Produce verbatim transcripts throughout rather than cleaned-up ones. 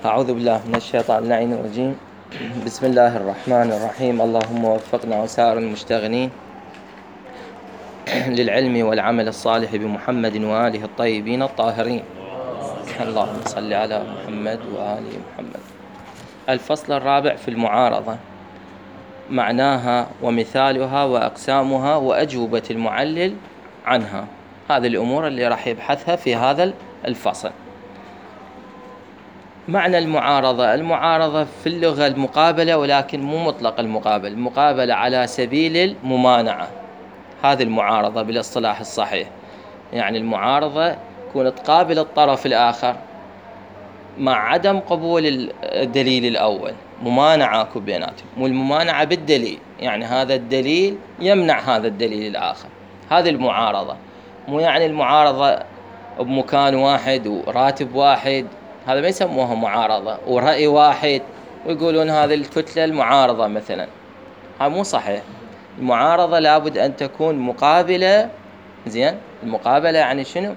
أعوذ بالله من الشيطان اللعين الرجيم. بسم الله الرحمن الرحيم. اللهم وفقنا وسائر المشتغلين للعلم والعمل الصالح بمحمد وآله الطيبين الطاهرين. اللهم صل على محمد وآل محمد. الفصل الرابع في المعارضة، معناها ومثالها وأقسامها وأجوبة المعلل عنها. هذه الأمور اللي راح يبحثها في هذا الفصل. معنى المعارضة: المعارضة في اللغة المقابلة، ولكن مو مطلق المقابل، المقابلة على سبيل الممانعة. هذه المعارضة بالاصطلاح الصحيح، يعني المعارضة تكون تقابل الطرف الآخر مع عدم قبول الدليل الأول، ممانعة اكو بيناتهم، والممانعة بالدليل، يعني هذا الدليل يمنع هذا الدليل الآخر. هذه المعارضة، مو يعني المعارضة بمكان واحد وراتب واحد، هذا ما يسموها معارضة، ورأي واحد ويقولون هذه الكتلة المعارضة مثلا. هذا مو صحيح. المعارضة لابد أن تكون مقابلة. زين، المقابلة يعني شنو؟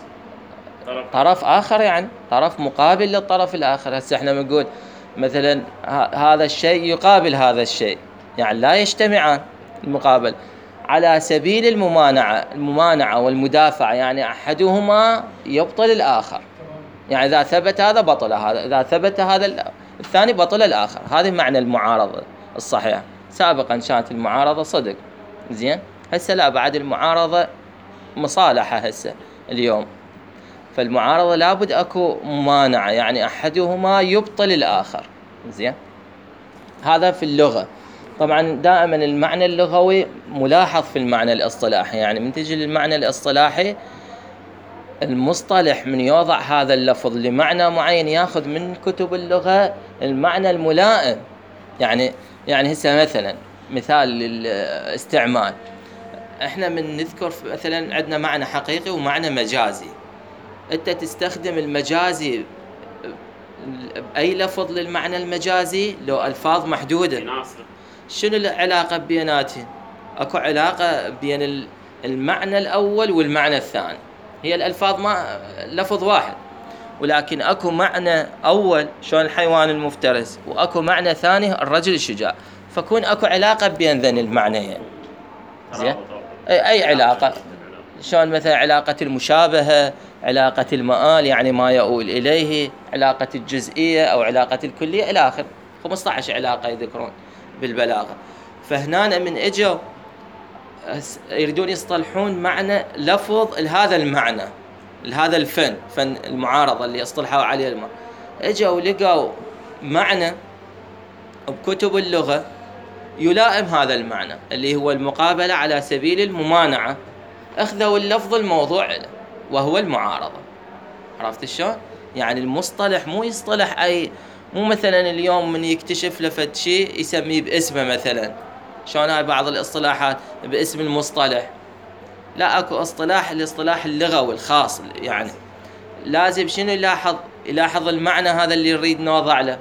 طرف آخر، يعني طرف مقابل للطرف الآخر. هسه احنا بنقول مثلا هذا الشيء يقابل هذا الشيء، يعني لا يجتمعان، المقابل على سبيل الممانعة. الممانعة والمدافعة يعني أحدهما يبطل الآخر، يعني إذا ثبت هذا بطل هذا، إذا ثبت هذا الثاني بطل الآخر. هذا معنى المعارضة الصحيح. سابقا كانت المعارضة صدق، زين، هسه لا، بعد المعارضة مصالحة هسه اليوم. فالمعارضة لابد أكو ممانعة، يعني أحدهما يبطل الآخر. زين، هذا في اللغة. طبعا دائما المعنى اللغوي ملاحظ في المعنى الاصطلاحي، يعني من تجي للمعنى الاصطلاحي المصطلح من يوضع هذا اللفظ لمعنى معين ياخذ من كتب اللغة المعنى الملائم. يعني يعني هسه مثلا مثال للاستعمال، احنا من نذكر مثلا عندنا معنى حقيقي ومعنى مجازي. انت تستخدم المجازي اي لفظ للمعنى المجازي لو الفاظ محدودة. شنو العلاقة بيناتهم؟ اكو علاقة بين المعنى الاول والمعنى الثاني، هي الألفاظ ما لفظ واحد، ولكن أكو معنى أول شلون الحيوان المفترس، وأكو معنى ثاني الرجل الشجاع، فكون أكو علاقة بين ذن المعنيين. زين، أي علاقة، شلون مثلا علاقة المشابهة، علاقة المآل يعني ما يؤول إليه، علاقة الجزئية أو علاقة الكلية إلى آخر. خمسة عشر علاقة يذكرون بالبلاغة. فهنا من إجوا يريدون يصطلحون معنى لفظ لهذا المعنى، لهذا الفن، فن المعارضة اللي اصطلحوا عليه المعنى. اجوا لقوا معنى بكتب اللغة يلائم هذا المعنى اللي هو المقابلة على سبيل الممانعة، اخذوا اللفظ الموضوع له وهو المعارضة. عرفت شلون؟ يعني المصطلح مو يصطلح اي، مو مثلا اليوم من يكتشف لفت شيء يسميه باسمه، مثلا شلون هاي بعض الاصطلاحات باسم المصطلح. لا، اكو اصطلاح، الاصطلاح اللغوي الخاص، يعني لازم شنو يلاحظ يلاحظ المعنى هذا اللي يريد نوضع له،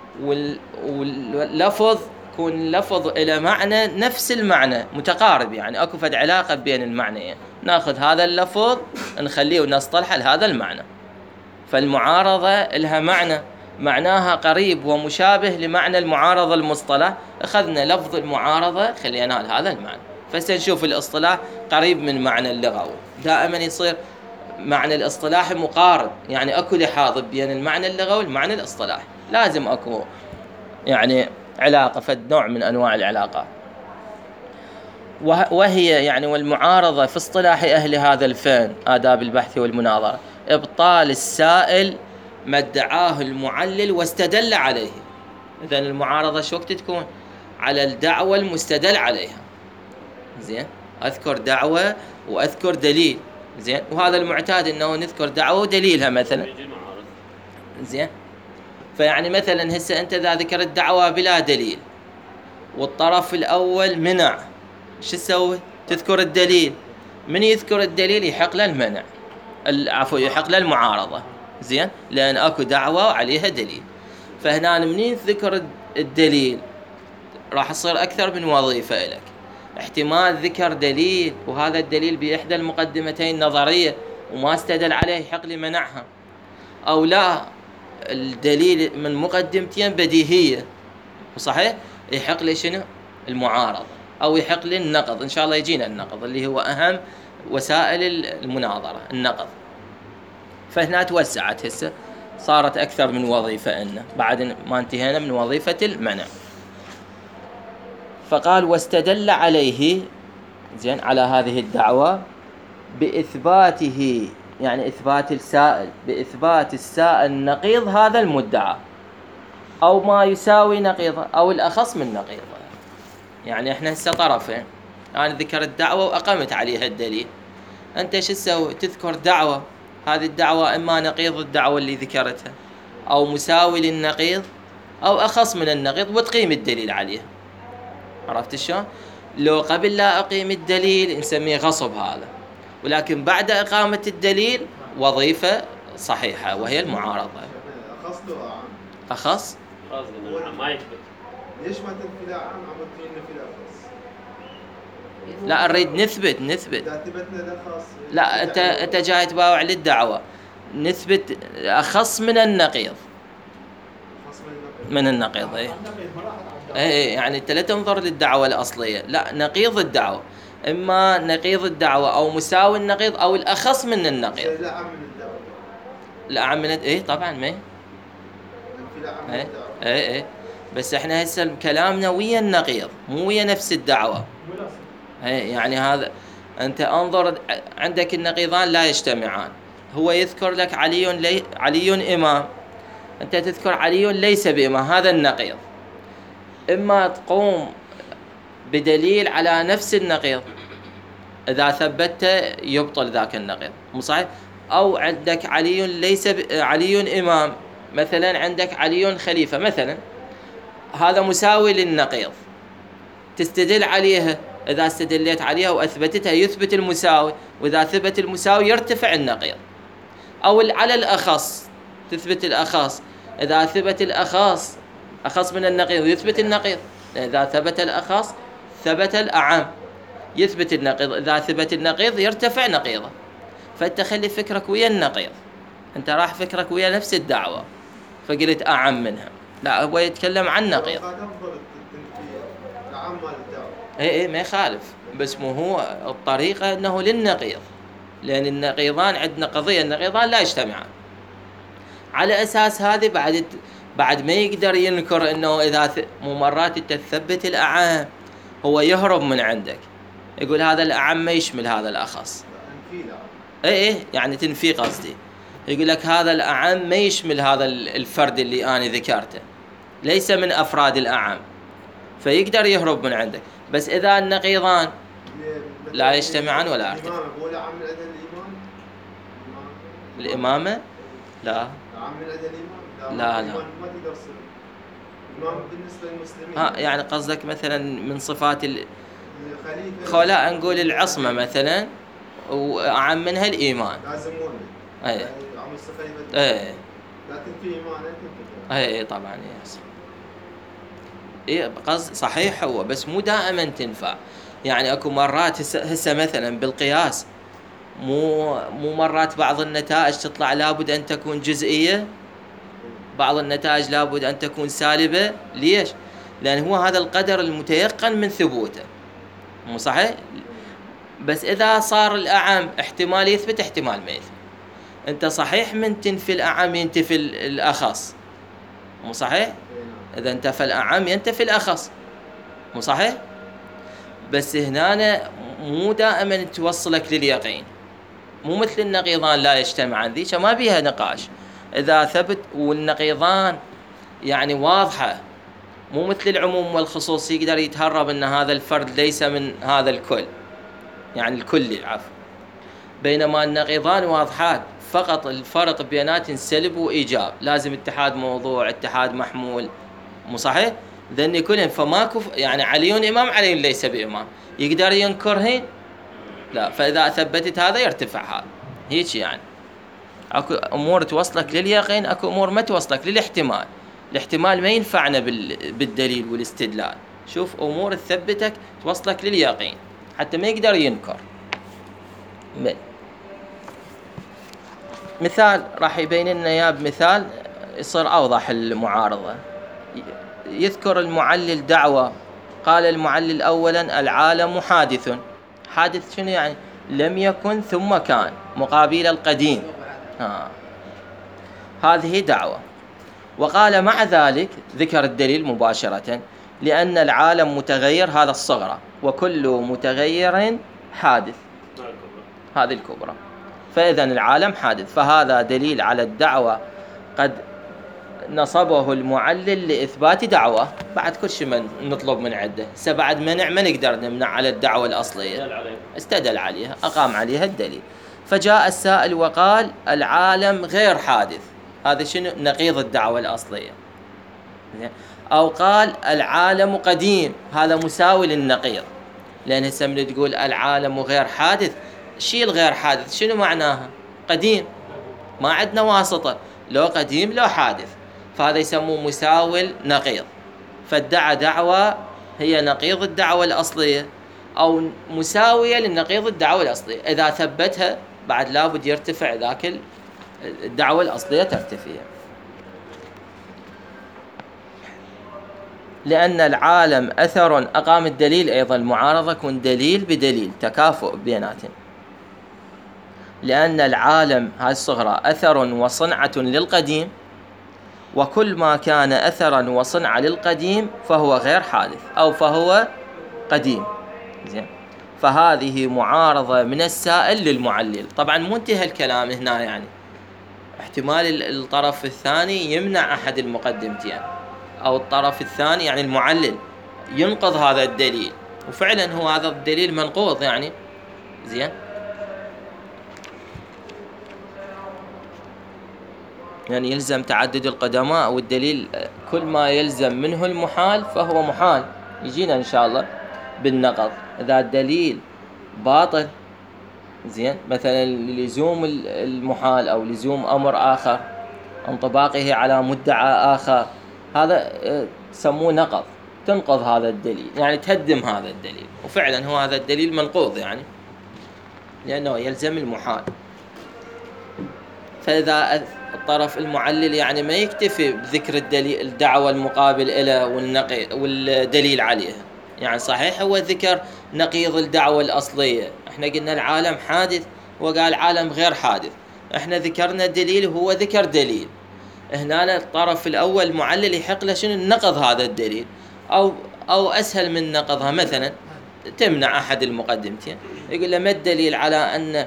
واللفظ يكون لفظ الى معنى نفس المعنى متقارب، يعني اكو فد علاقة بين المعنيين. ناخذ هذا اللفظ نخليه ونصطلحه لهذا المعنى. فالمعارضة لها معنى معناها قريب ومشابه لمعنى المعارضة المصطلح، أخذنا لفظ المعارضة خلينا لهذا المعنى، فسنشوف الاصطلاح قريب من معنى اللغوي. دائما يصير معنى الاصطلاح مقارب، يعني أكو لحاظ بين المعنى اللغوي والمعنى الاصطلاحي، لازم أكو يعني علاقة، فد نوع من أنواع العلاقات. وهي يعني والمعارضة في اصطلاح أهل هذا الفن آداب البحث والمناظرة إبطال السائل ما ادعاه المعلل واستدل عليه. إذن المعارضة شو وقت تكون؟ على الدعوة المستدل عليها. زين، أذكر دعوة وأذكر دليل. زين، وهذا المعتاد إنه نذكر دعوة ودليلها مثلا. زين، فيعني مثلا هسه أنت إذا ذكرت دعوة بلا دليل والطرف الأول منع، شو تسوي؟ تذكر الدليل. من يذكر الدليل يحق له المنع، عفوا يحق له المعارضة. زين، لأن أكو دعوة وعليها دليل. فهنا منين ذكر الدليل راح يصير أكثر من وظيفة لك. احتمال ذكر دليل وهذا الدليل بإحدى المقدمتين نظرية وما استدل عليه يحق لي منعها، أو لا الدليل من مقدمتين بديهية صحيح، يحق لي شنو؟ المعارضة، أو يحق لي النقض. إن شاء الله يجينا النقض اللي هو أهم وسائل المناظرة، النقض. فهنا توسعت هسه، صارت أكثر من وظيفة إنه بعد ما انتهينا من وظيفة المنع. فقال واستدل عليه زين على هذه الدعوة بإثباته، يعني إثبات السائل، بإثبات السائل نقيض هذا المدعى أو ما يساوي نقيضه أو الأخص من نقيضه. يعني إحنا هسه طرفين، أنا ذكرت دعوة وأقمت عليها الدليل، أنت شو تسوي؟ تذكر دعوة، هذه الدعوة إما نقيض الدعوة اللي ذكرتها أو مساوي للنقيض أو أخص من النقيض وتقيم الدليل عليها. عرفت شلون؟ لو قبل لا أقيم الدليل نسميه غصب هذا، ولكن بعد إقامة الدليل وظيفة صحيحة وهي المعارضة. أخص لو أعم؟ أخص؟ خلاص ما يثبت. ليش ما تنفي الأعم عم تنفي الأخص؟ لا نريد نثبت نثبت إذا ثبتنا الأخص لا أنت أنت جاي تباوع للدعوة، نثبت أخص من النقيض. أخص من النقيض من النقيض إيه إيه، يعني أنت لا تنظر للدعوة الأصلية، لا نقيض الدعوة، إما نقيض الدعوة أو مساوي النقيض أو الأخص من النقيض. الأعم من الدعوة. الأعم من إيه طبعا ما نفي الأعم من إيه الدعوة. إيه إيه، بس إحنا هسه كلامنا ويا النقيض مو ويا نفس الدعوة. إيه يعني هذا أنت أنظر، عندك النقيضان لا يجتمعان، هو يذكر لك علي لي علي إمام، أنت تذكر علي ليس بإمام، هذا النقيض. إما تقوم بدليل على نفس النقيض، إذا ثبت يبطل ذاك النقيض، مو صحيح؟ أو عندك علي ليس ب... علي إمام، مثلا عندك علي خليفة مثلا، هذا مساوي للنقيض، تستدل عليها، إذا استدليت عليها وأثبتتها يثبت المساوي، وإذا ثبت المساوي يرتفع النقيض. أو على الأخص تثبت الأخص، إذا ثبت الأخص أخص من النقيض يثبت النقيض، إذا ثبت الأخص ثبت الأعم يثبت النقيض، إذا ثبت النقيض يرتفع نقيضه. فأنت خلي فكرك ويا النقيض، أنت راح فكرك ويا نفس الدعوة فقلت أعم منها، لا هو يتكلم عن نقيض. اي اي ما يخالف، بس مو هو الطريقة انه للنقيض، لان النقيضان عندنا قضية، النقيضان لا يجتمعان. على اساس هذه بعد بعد ما يقدر ينكر انه اذا ث... مو مرات انت تثبت الاعم هو يهرب من عندك، يقول هذا الاعم ما يشمل هذا الاخص. اي اي يعني تنفي قصدي، يقول لك هذا الاعم ما يشمل هذا الفرد اللي انا ذكرته، ليس من افراد الاعم، فيقدر يهرب من عندك. بس إذا النقيضان لا يجتمعان ولا يرتفعان. الإمامة هو العام من أدى الإمام؟ الإمامة؟ لا. العام من أدى الإمام؟ لا لا. ما تقدر تصير الإمام بالنسبة للمسلمين. ها يعني قصدك مثلا من صفات ال... الخليفة. لا نقول العصمة مثلا وأعم منها الإيمان. لازم مولد. أي. عم الخليفة. أي. لكن في إيمان أنت. أي أي طبعا يس. إيه قصد صحيح هو، بس مو دائما تنفع. يعني اكو مرات هسه مثلا بالقياس مو مو مرات بعض النتائج تطلع لابد ان تكون جزئيه، بعض النتائج لابد ان تكون سالبه. ليش؟ لان هو هذا القدر المتيقن من ثبوته، مو صحيح؟ بس اذا صار الاعم احتمال يثبت احتمال ما يثبت، انت صحيح من تنفي الاعم ينتفي الاخص، مو صحيح؟ اذا انتفى الاعم ينتفي الاخص، مو صحيح؟ بس هنا مو دائما توصلك لليقين، مو مثل النقيضان لا يجتمعان، ذيك ما بيها نقاش اذا ثبت، والنقيضان يعني واضحه، مو مثل العموم والخصوص يقدر يتهرب ان هذا الفرد ليس من هذا الكل، يعني الكل العفو، بينما النقيضان واضحات، فقط الفرق بيناتهم سلب وايجاب، لازم اتحاد موضوع اتحاد محمول، مو صحيح؟ ذني كلهم، فماكو يعني علي امام علي ليس بامام، يقدر ينكرهن؟ لا، فاذا ثبتت هذا يرتفع هذا، هيك يعني اكو امور توصلك لليقين، اكو امور ما توصلك للاحتمال، الاحتمال ما ينفعنا بالدليل والاستدلال، شوف امور تثبتك توصلك لليقين حتى ما يقدر ينكر. مثال راح يبين لنا اياه بمثال يصير أوضح المعارضة. يذكر المعلل دعوة، قال المعلل أولا العالم حادث. حادث شنو يعني؟ لم يكن ثم كان، مقابل القديم. ها. هذه دعوة. وقال مع ذلك ذكر الدليل مباشرة، لأن العالم متغير، هذا الصغرى، وكل متغير حادث، هذه الكبرى. فإذا العالم حادث، فهذا دليل على الدعوة قد نصبه المعلل لإثبات دعوة. بعد كل شيء من نطلب من عده، سبعد منع ما نقدر نمنع على الدعوة الأصلية، استدل عليها، أقام عليها الدليل. فجاء السائل وقال العالم غير حادث، هذا شنو؟ نقيض الدعوة الأصلية. أو قال العالم قديم، هذا مساوي للنقيض، لأن هسه من تقول العالم غير حادث، شيء الغير حادث شنو معناها؟ قديم، ما عندنا واسطة، لو قديم لو حادث، فهذا يسموه مساوي نقيض. فادعى دعوة هي نقيض الدعوة الأصلية أو مساوية للنقيض الدعوة الأصلية. إذا ثبتها بعد لابد يرتفع ذاك الدعوة الأصلية، ترتفع. لأن العالم أثر، أقام الدليل أيضا، المعارضة كن دليل بدليل، تكافؤ بيناتهم. لأن العالم هاي الصغرى أثر وصنعة للقديم، وكل ما كان أثرا وصنعة للقديم فهو غير حادث أو فهو قديم. زين. فهذه معارضة من السائل للمعلل. طبعا مو انتهى الكلام هنا، يعني احتمال الطرف الثاني يمنع أحد المقدمتين، أو الطرف الثاني يعني المعلل ينقض هذا الدليل، وفعلا هو هذا الدليل منقوض يعني. زين. يعني يلزم تعدد القدماء، والدليل كل ما يلزم منه المحال فهو محال. يجينا إن شاء الله بالنقض إذا الدليل باطل. زين. مثلا لزوم المحال أو لزوم أمر آخر، انطباقه على مدعى آخر، هذا تسموه نقض، تنقض هذا الدليل، يعني تهدم هذا الدليل، وفعلا هو هذا الدليل منقوض يعني، لأنه يلزم المحال. فإذا الطرف المعلل يعني ما يكتفي بذكر الدليل الدعوة المقابل إلى والنقي والدليل عليها، يعني صحيح هو ذكر نقيض الدعوة الأصلية، احنا قلنا العالم حادث وقال عالم غير حادث، احنا ذكرنا دليل وهو ذكر دليل. هنا الطرف الأول المعلل يحق له شنو؟ نقض هذا الدليل، أو أو أسهل من نقضها، مثلا تمنع أحد المقدمتين، يقول له ما الدليل على أن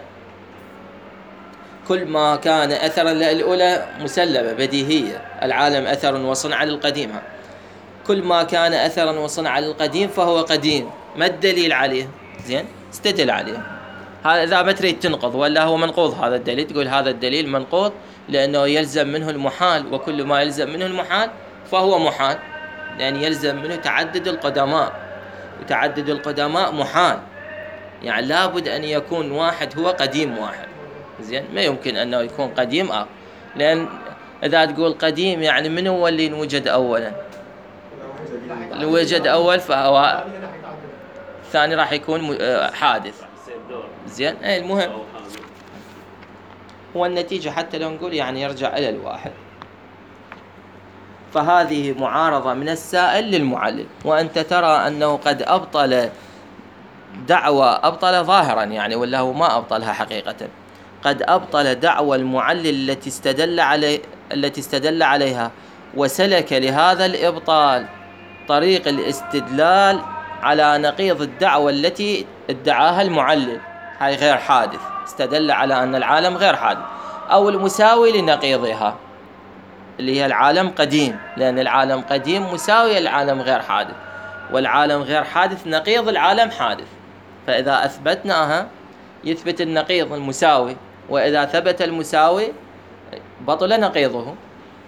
كل ما كان أثرا للأولى مسلمة بديهية، العالم أثر وصنع للقديم، كل ما كان أثرا وصنع للقديم فهو قديم، ما الدليل عليه؟ زين، استدل عليه. هذا إذا ما تريد تنقض ولا هو منقوض هذا الدليل، تقول هذا الدليل منقوض لأنه يلزم منه المحال، وكل ما يلزم منه المحال فهو محال، لأن يلزم منه تعدد القدماء، وتعدد القدماء محال، يعني لابد أن يكون واحد هو قديم واحد. زين، ما يمكن أنه يكون قديم آخر، لأن إذا تقول قديم يعني من هو اللي وجد أولا؟ اللي وجد أول فهو الثاني راح يكون حادث. زين، أي المهم هو النتيجة، حتى لو نقول يعني يرجع إلى الواحد. فهذه معارضة من السائل للمعلل، وأنت ترى أنه قد أبطل دعوة، أبطل ظاهرا يعني، ولا هو ما أبطلها حقيقة، قد أبطل دعوى المعلل التي استدل علي التي استدل عليها، وسلك لهذا الإبطال طريق الاستدلال على نقيض الدعوة التي ادعاها المعلل، هاي غير حادث، استدل على أن العالم غير حادث، أو المساوي لنقيضها اللي هي العالم قديم، لأن العالم قديم مساوي للعالم غير حادث، والعالم غير حادث نقيض العالم حادث. فإذا أثبتناها يثبت النقيض المساوي، وإذا ثبت المساوي بطل نقيضه.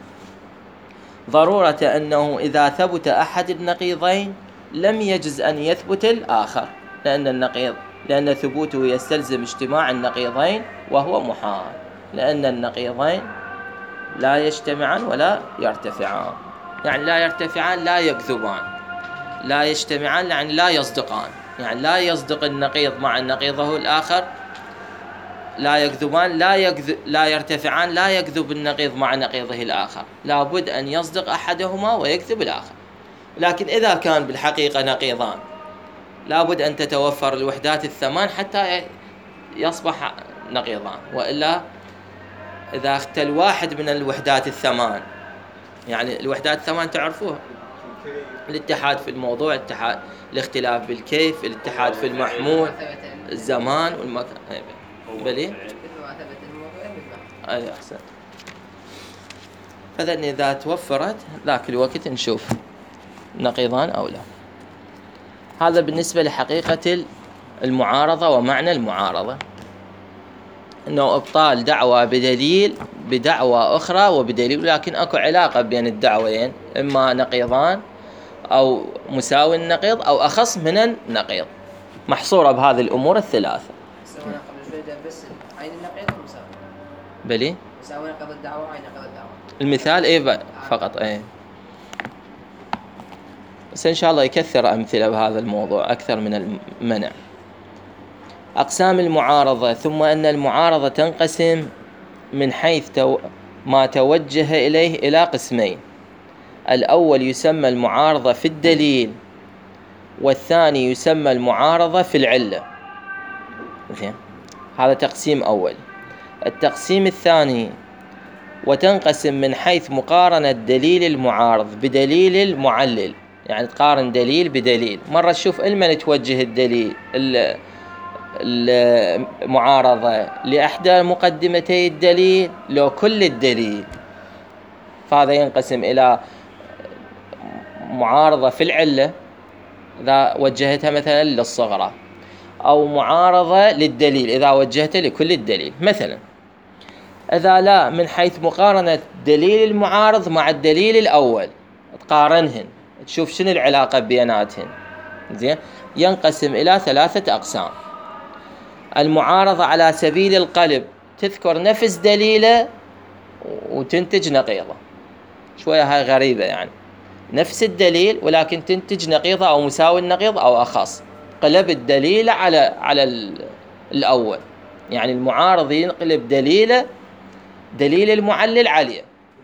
ضرورة أنه إذا ثبت أحد النقيضين لم يجز أن يثبت الآخر، لأن النقيض لأن ثبوته يستلزم اجتماع النقيضين، وهو محال، لأن النقيضين لا يجتمعان ولا يرتفعان، يعني لا يرتفعان لا يكذبان، لا يجتمعان يعني لا يصدقان، يعني لا يصدق النقيض مع نقيضه الآخر لا يكذبان لا يكذب لا يرتفعان لا يكذب النقيض مع نقيضه الآخر، لابد أن يصدق أحدهما ويكذب الآخر. لكن إذا كان بالحقيقة نقيضان لابد أن تتوفر الوحدات الثمان حتى يصبح نقيضان، وإلا إذا اختل واحد من الوحدات الثمان، يعني الوحدات الثمان تعرفوها، الاتحاد في الموضوع، الاتحاد الاختلاف بالكيف، الاتحاد في المحمول، الزمان والمكان. بلي أي أحسن. فإذا إذا توفرت ذاك الوقت نشوف نقيضان أو لا. هذا بالنسبة لحقيقة المعارضة ومعنى المعارضة، أنه إبطال دعوة بدليل بدعوة أخرى وبدليل، لكن أكو علاقة بين الدعوين، إما نقيضان أو مساوي النقيض أو أخص من النقيض، محصورة بهذه الأمور الثلاثة. سوينا قبل شوي بس عين النقيض ومساوي. بلي؟ مساوي نقيض الدعوة وعين نقيض الدعوة. المثال إيه فقط إيه. بس إن شاء الله يكثر أمثلة بهذا الموضوع أكثر من المنع. أقسام المعارضة، ثم أن المعارضة تنقسم من حيث تو ما توجه إليه إلى قسمين. الأول يسمى المعارضة في الدليل، والثاني يسمى المعارضة في العلة. زين، هذا تقسيم أول. التقسيم الثاني، وتنقسم من حيث مقارنة دليل المعارض بدليل المعلل، يعني تقارن دليل بدليل. مرة تشوف لمن توجه الدليل المعارضة، لأحدى مقدمتي الدليل لو كل الدليل، فهذا ينقسم إلى معارضة في العلة إذا وجهتها مثلا للصغرى، أو معارضة للدليل إذا وجهتها لكل الدليل. مثلا إذا لا، من حيث مقارنة دليل المعارض مع الدليل الأول، تقارنهن تشوف شنو العلاقة بيناتهن. زين، ينقسم إلى ثلاثة أقسام. المعارضة على سبيل القلب، تذكر نفس دليله وتنتج نقيضة. شوية هاي غريبة، يعني نفس الدليل ولكن تنتج نقيضة أو مساوي النقيض أو أخص، قلب الدليل على على الأول، يعني المعارض ينقلب دليله دليل المعلل عليه،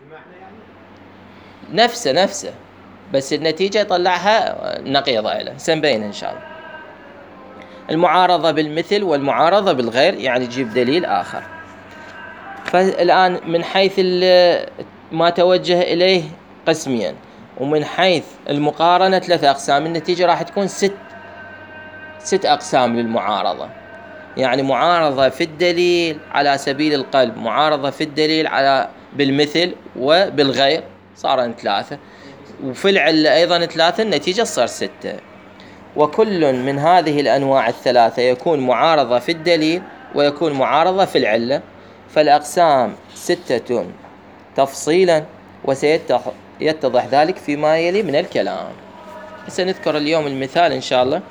نفسه نفسه بس النتيجة يطلعها نقيضة له. سنبين إن شاء الله. المعارضة بالمثل والمعارضة بالغير، يعني تجيب دليل آخر. فالآن من حيث ما توجه إليه قسمين، ومن حيث المقارنة ثلاثة أقسام. النتيجة راح تكون ست ست أقسام للمعارضة، يعني معارضة في الدليل على سبيل القلب، معارضة في الدليل على بالمثل وبالغير، صار ثلاثة، وفي العلة أيضا ثلاثة، النتيجة صار ستة. وكل من هذه الأنواع الثلاثة يكون معارضة في الدليل ويكون معارضة في العلة. فالأقسام ستة تفصيلا، وسيتضح ذلك فيما يلي من الكلام. سنذكر اليوم المثال إن شاء الله.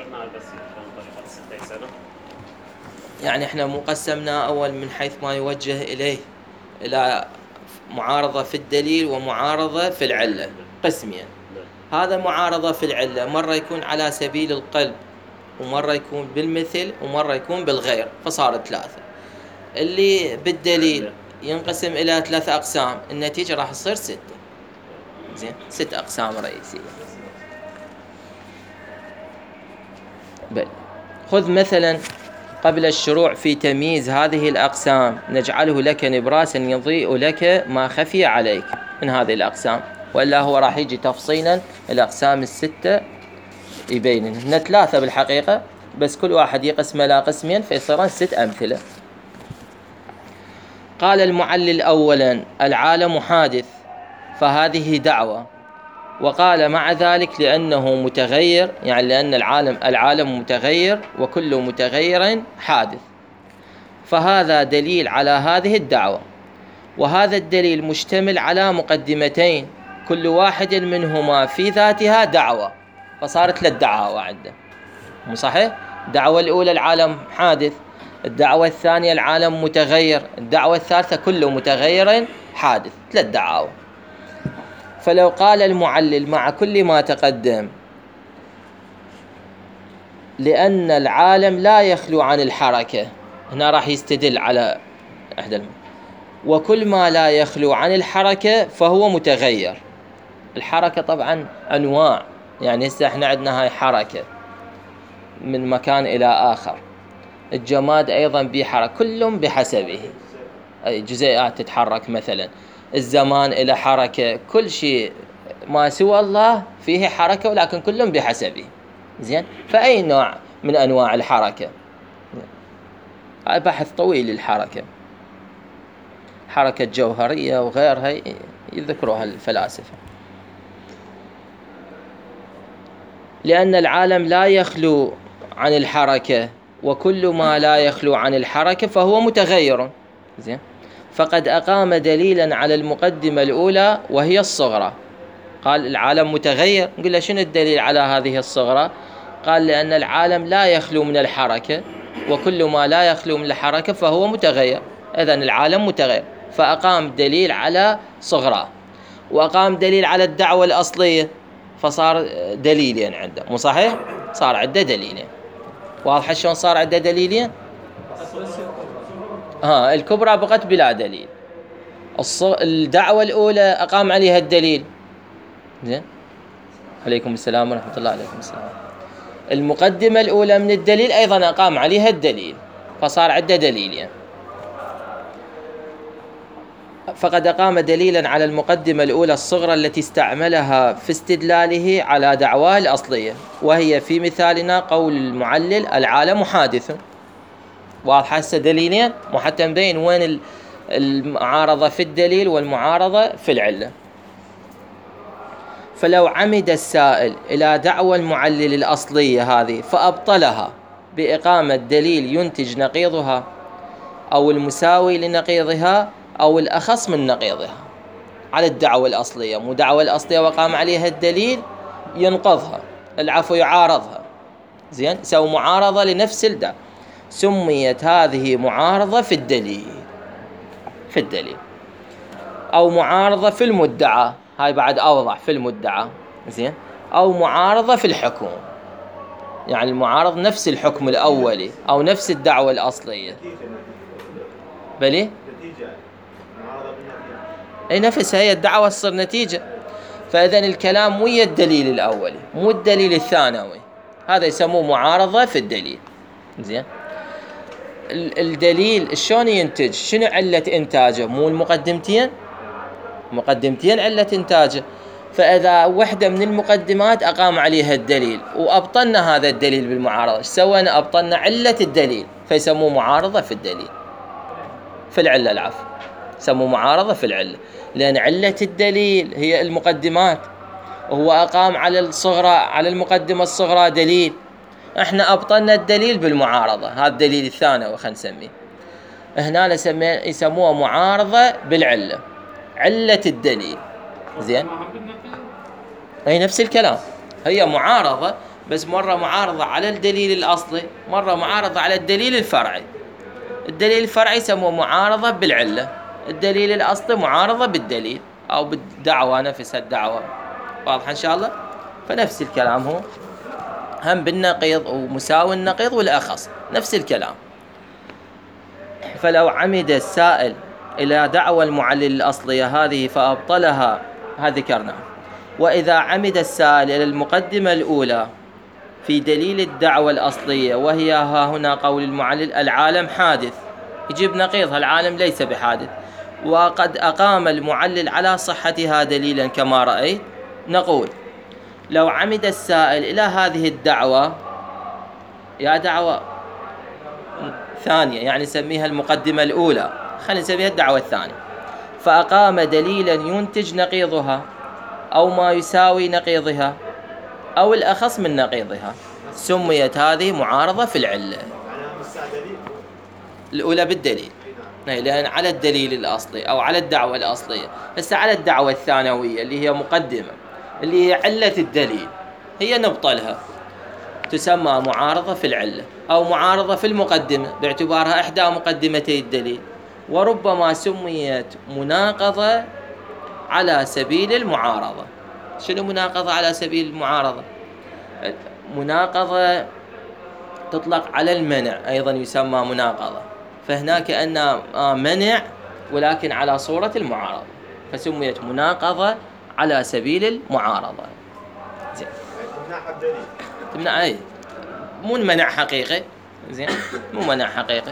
يعني احنا مقسمنا أول من حيث ما يوجه إليه إلى معارضة في الدليل ومعارضة في العلة، قسمين. هذا معارضة في العلة، مرة يكون على سبيل القلب، ومرة يكون بالمثل، ومرة يكون بالغير، فصارت ثلاثة. اللي بالدليل ينقسم إلى ثلاثة أقسام، النتيجة راح تصير ستة. زين، ست أقسام رئيسية. بل خذ مثلا قبل الشروع في تمييز هذه الأقسام، نجعله لك نبراسا يضيء لك ما خفي عليك من هذه الأقسام، وإلا هو راح يجي تفصيلا الأقسام الستة يبين إن ثلاثة بالحقيقة، بس كل واحد يقسم إلى قسمين فيصيران ست أمثلة. قال المعلل أولا: العالم حادث، فهذه دعوة. وقال مع ذلك لأنه متغير، يعني لأن العالم العالم متغير وكل متغير حادث، فهذا دليل على هذه الدعوة. وهذا الدليل مشتمل على مقدمتين، كل واحد منهما في ذاتها دعوة، فصارت له الدعوة عنده. مو صحيح؟ الدعوة الأولى العالم حادث، الدعوة الثانية العالم متغير، الدعوة الثالثة كل متغير حادث، ثلاث دعاوى. فلو قال المعلل مع كل ما تقدم لأن العالم لا يخلو عن الحركة، هنا راح يستدل على إحدى الم... وكل ما لا يخلو عن الحركة فهو متغير. الحركة طبعا أنواع، يعني هسه احنا عندنا هاي حركة من مكان إلى آخر، الجماد أيضا بحركة، كلهم بحسبه، أي جزيئات تتحرك مثلا، الزمان إلى حركة، كل شيء ما سوى الله فيه حركة، ولكن كلهم بحسبه. زين، فأي نوع من أنواع الحركة؟ هاي بحث طويل الحركة، حركة جوهرية وغيرها يذكروها الفلاسفة. لأن العالم لا يخلو عن الحركة، وكل ما لا يخلو عن الحركة فهو متغير. زين، فقد أقام دليلا على المقدمة الأولى وهي الصغرى. قال العالم متغير، نقول له شنو الدليل على هذه الصغرى؟ قال لأن العالم لا يخلو من الحركة، وكل ما لا يخلو من الحركة فهو متغير، إذن العالم متغير، فأقام دليل على صغرى، وأقام دليل على الدعوة الأصلية، فصار دليلين عنده، مو صحيح؟ صار عنده دليلين. واضح شلون صار عنده دليلين؟ ها الكبرى بقت بلا دليل، الدعوة الأولى أقام عليها الدليل. زين، عليكم السلام ورحمة الله. عليكم السلام. المقدمة الأولى من الدليل أيضا أقام عليها الدليل، فصار عنده دليلين. فقد أقام دليلا على المقدمة الأولى الصغرى التي استعملها في استدلاله على دعواه الأصلية، وهي في مثالنا قول المعلل العالم حادث. واضح هسه دليلين، وحتى مبين وين المعارضة في الدليل والمعارضة في العلة. فلو عمد السائل إلى دعوى المعلل الأصلية هذه فأبطلها بإقامة دليل ينتج نقيضها أو المساوي لنقيضها أو الأخص من نقيضها على الدعوة الأصلية، مو دعوة الأصلية وقام عليها الدليل ينقضها، العفو يعارضها. زين، سووا معارضة لنفس الدعوة، سميت هذه معارضة في الدليل، في الدليل، أو معارضة في المدعى، هاي بعد أوضح، في المدعى. زين، أو معارضة في الحكم، يعني المعارض نفس الحكم الأولي أو نفس الدعوة الأصلية. بلي أي نفسها هي الدعوة تصير نتيجة. فإذن الكلام مو الدليل الأولي، مو الدليل الثانوي، هذا يسموه معارضة في الدليل. زين، الدليل شلون ينتج؟ شنو علة إنتاجه؟ مو المقدمتين؟ مقدمتين علة إنتاجه. فإذا وحدة من المقدمات أقام عليها الدليل وأبطلنا هذا الدليل بالمعارضة، إيش سوينا؟ أبطلنا علة الدليل، فيسموه معارضة في الدليل، في العلة، العفو، سموه معارضة في العلة، لأن علة الدليل هي المقدمات، وهو أقام على الصغرى، على المقدمة الصغرى دليل، إحنا أبطلنا الدليل بالمعارضة، هذا الدليل الثانوي خلينا نسميه. هنا يسموه معارضة بالعلة، علة الدليل. زين، هي نفس الكلام، هي معارضة، بس مرة معارضة على الدليل الأصلي، مرة معارضة على الدليل الفرعي. الدليل الفرعي يسموه معارضة بالعلة، الدليل الأصلي معارضة بالدليل أو بالدعوة، نفس الدعوة. واضح إن شاء الله؟ فنفس الكلام هو هم بالنقيض ومساوي النقيض والأخص، نفس الكلام. فلو عمد السائل إلى دعوى المعلل الأصلية هذه فأبطلها، هذا ذكرنا. وإذا عمد السائل إلى المقدمة الأولى في دليل الدعوة الأصلية، وهي ها هنا قول المعلل العالم حادث، يجيب نقيضها العالم ليس بحادث، وقد أقام المعلل على صحتها دليلا كما رأيت، نقول لو عمد السائل إلى هذه الدعوة، يا دعوة ثانية يعني نسميها المقدمة الأولى، خلينا نسميها الدعوة الثانية، فأقام دليلا ينتج نقيضها أو ما يساوي نقيضها أو الأخص من نقيضها، سميت هذه معارضة في العلة. الأولى بالدليل، لأن على الدليل الأصلي أو على الدعوة الأصلية، بس على الدعوة الثانوية اللي هي مقدمة، اللي هي علة الدليل، هي نبطلها، تسمى معارضة في العلة أو معارضة في المقدمة باعتبارها إحدى مقدمتي الدليل. وربما سميت مناقضة على سبيل المعارضة. شنو مناقضة على سبيل المعارضة؟ مناقضة تطلق على المنع، أيضا يسمى مناقضة، فهناك أن منع ولكن على صورة المعارضة، فسميت مناقضة على سبيل المعارضة. زين. تمنعها بدليل. تمنع أي مو منع حقيقي. زين، مو منع حقيقي.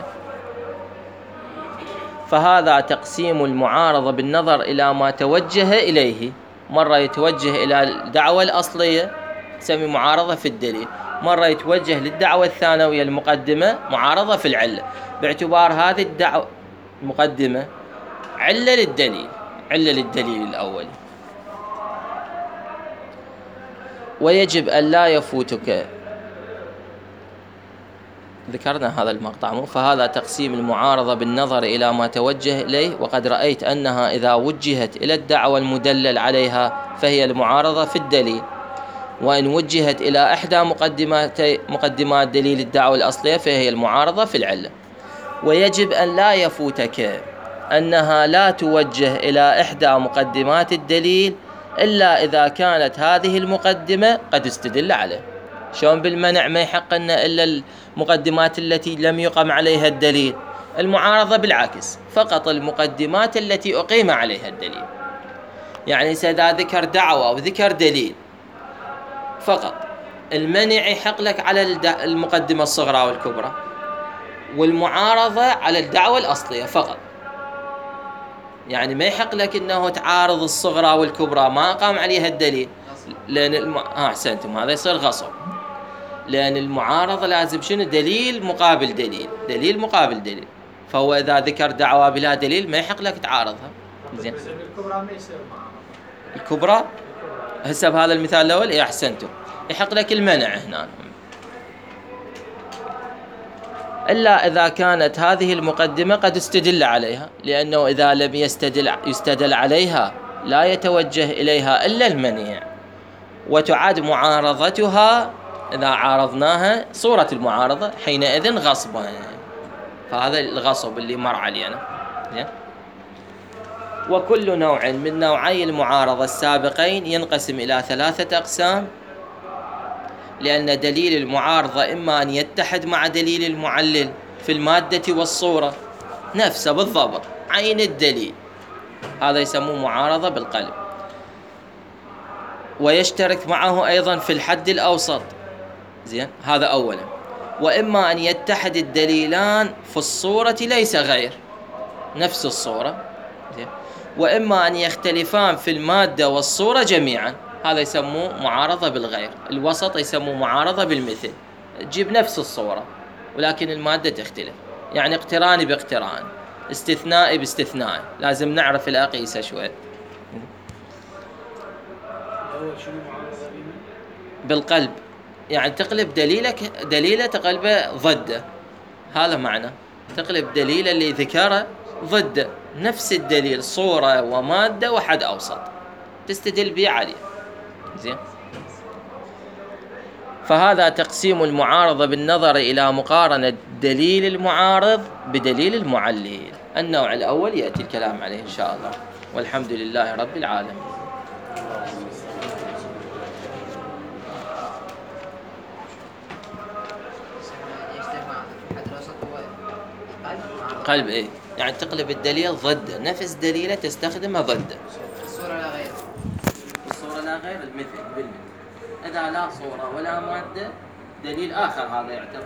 فهذا تقسيم المعارضة بالنظر إلى ما توجه إليه. مرة يتوجه إلى الدعوة الأصلية تسمي معارضة في الدليل، مرة يتوجه للدعوة الثانوية المقدمة معارضة في العلة، باعتبار هذه الدعوة المقدمة علة للدليل، علة للدليل الأول. ويجب أن لا يفوتك، ذكرنا هذا المقطع مو؟ فهذا تقسيم المعارضة بالنظر إلى ما توجه إليه، وقد رأيت أنها إذا وجهت إلى الدعوة المدلل عليها فهي المعارضة في الدليل، وإن وجهت إلى إحدى مقدمات مقدمات دليل الدعوة الأصلية فهي المعارضة في العلة. ويجب أن لا يفوتك أنها لا توجه إلى إحدى مقدمات الدليل إلا إذا كانت هذه المقدمة قد استدل عليه. شلون بالمنع ما يحق أن إلا المقدمات التي لم يقم عليها الدليل؟ المعارضة بالعكس، فقط المقدمات التي أقيم عليها الدليل. يعني إذا ذكر دعوة وذكر دليل فقط، المنع يحق لك على المقدمة الصغرى والكبرى، والمعارضة على الدعوة الأصلية فقط. يعني ما يحق لك أنه تعارض الصغرى والكبرى ما قام عليها الدليل، لأن الم... آه أحسنتم، هذا يصير غصب. لأن المعارضة لازم شنو؟ دليل مقابل دليل، دليل مقابل دليل. فهو إذا ذكر دعوة بلا دليل ما يحق لك تعارضها. زين. الكبرى ما يصير معارضة. الكبرى هسه بهذا المثال الأول إيه أحسنتم، يحق لك المنع هنا، إلا إذا كانت هذه المقدمة قد استدل عليها، لأنه إذا لم يستدل يستدل عليها لا يتوجه إليها إلا المنيع، وتعاد معارضتها إذا عارضناها صورة المعارضة حينئذ غصبا. فهذا الغصب اللي مر علينا. وكل نوع من نوعي المعارضة السابقين ينقسم إلى ثلاثة أقسام، لأن دليل المعارضة إما أن يتحد مع دليل المعلل في المادة والصورة نفسه بالضبط عين الدليل، هذا يسموه معارضة بالقلب، ويشترك معه أيضا في الحد الأوسط. زين، هذا أولا. وإما أن يتحد الدليلان في الصورة ليس غير، نفس الصورة. زين. وإما أن يختلفان في المادة والصورة جميعا، هذا يسموه معارضة بالغير. الوسط يسموه معارضة بالمثل، تجيب نفس الصورة ولكن المادة تختلف، يعني اقتران باقتران، استثناء باستثناء، لازم نعرف الأقيسة شوي. بالقلب يعني تقلب دليلك دليله تقلبه ضده، هذا معنى تقلب دليل اللي ذكره ضده، نفس الدليل صورة ومادة وحد أوسط تستدل به عليه. زين. فهذا تقسيم المعارضة بالنظر إلى مقارنة دليل المعارض بدليل المعلل. النوع الأول يأتي الكلام عليه إن شاء الله، والحمد لله رب العالمين. قلب إيه؟ يعني تقلب الدليل ضده، نفس دليله تستخدمه ضده. الصورة لا غير. الصورة لا غير، المثل بالمثل. إذا لا صورة ولا مادة دليل آخر هذا يعتبر